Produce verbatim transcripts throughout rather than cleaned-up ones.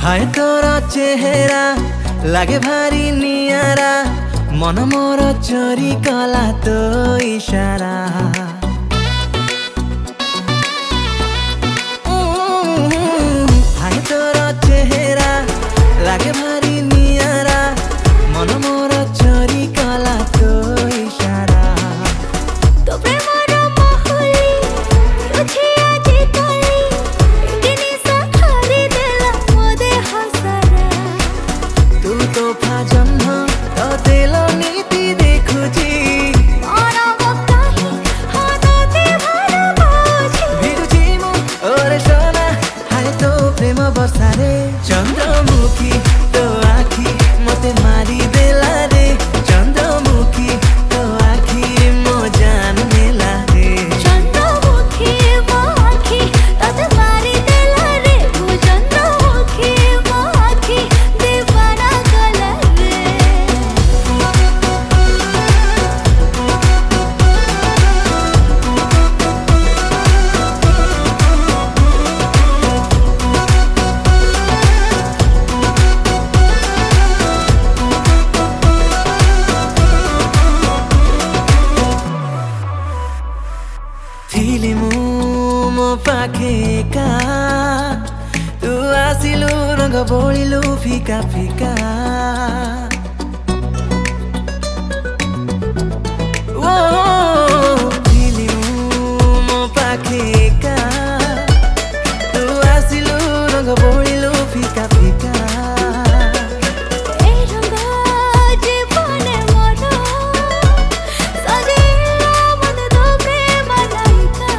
हाय तोरा चेहरा लागे भारी नियारा, मन मोर चोरी कला तो इशारा। हाय तोरा चेहरा लागे भारी नियारा, मन मोर चोरी कला तो इशारा। तो प्रेमर महली तुझे आज कली एकिनी सखारी देला मोदे हसरा। तू तो फाजन्ह तो देलो नीति देखुची, मानव काही हातते भालोबासी। भिडुची मु ओरे सोना हाय तो प्रेम बर्षारे। चंद्रमुखी तो आखी मते मारी देला रे, चंद्रमुखी तो आखी मो जान नेला रे। चंद्रमुखी मो आखी तते मारी देला रे, वो चंद्रमुखी मो आखी दीवाना कला रे। थिली मु मो पाखे का, तू आसिलु रंग बोलिलु फिका फिका। ओ थिली मु मो पाखे का, तू आसिलु रंग बोलिलु फिका फिका। ए रंगा जीवने मोर सजेला मते तो प्रेम नायिका।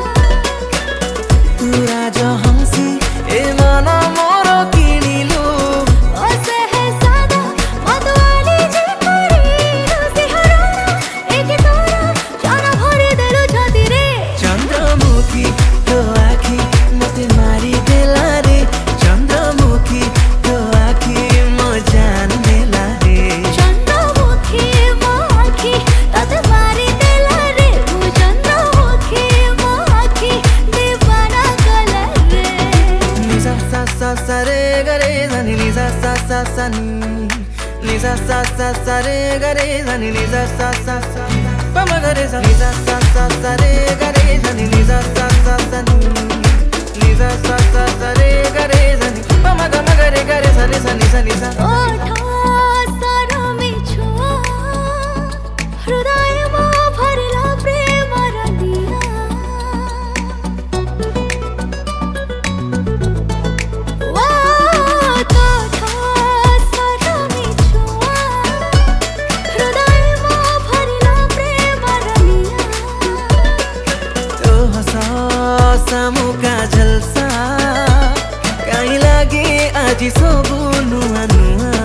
तू राज हंसी ए मन मोर किनिलु, ओसे है सादा मधुआली जे करिलु सिहरना। एक तोरा जान भरी देलु छाती रे। चंद्रमुखी तो आखी मते मारी देला रे, चंद्रमुखी तो आखी मो जान देला रे। चंद्रमुखी मो आखी तते मारी देला रे, वो चंद्रमुखी मो आखी दीवाना कला रे। नि सा सा सा सा रे ग रे सा नि नि सा सा सा सा नि, नि सा सा सा सा रे ग रे सा नि नि सा सा सा सा प म ग रे सा नि सा सा सा सा रे ग रे सा नि नि सा सा सा सा नि, नि सा सा सा सा रे ग रे सा नि प म ग म ग रे ग रे सा रे सा नि सा नि सा। ओठा सरमी छुआ हृदय मो भरला प्रेम रलिया। ओठा सरमी छुआ हृदय मो भरला प्रेम रलिया। तो हसा सामुका झलसा काई लागे आजी सबु नुआ नुआ।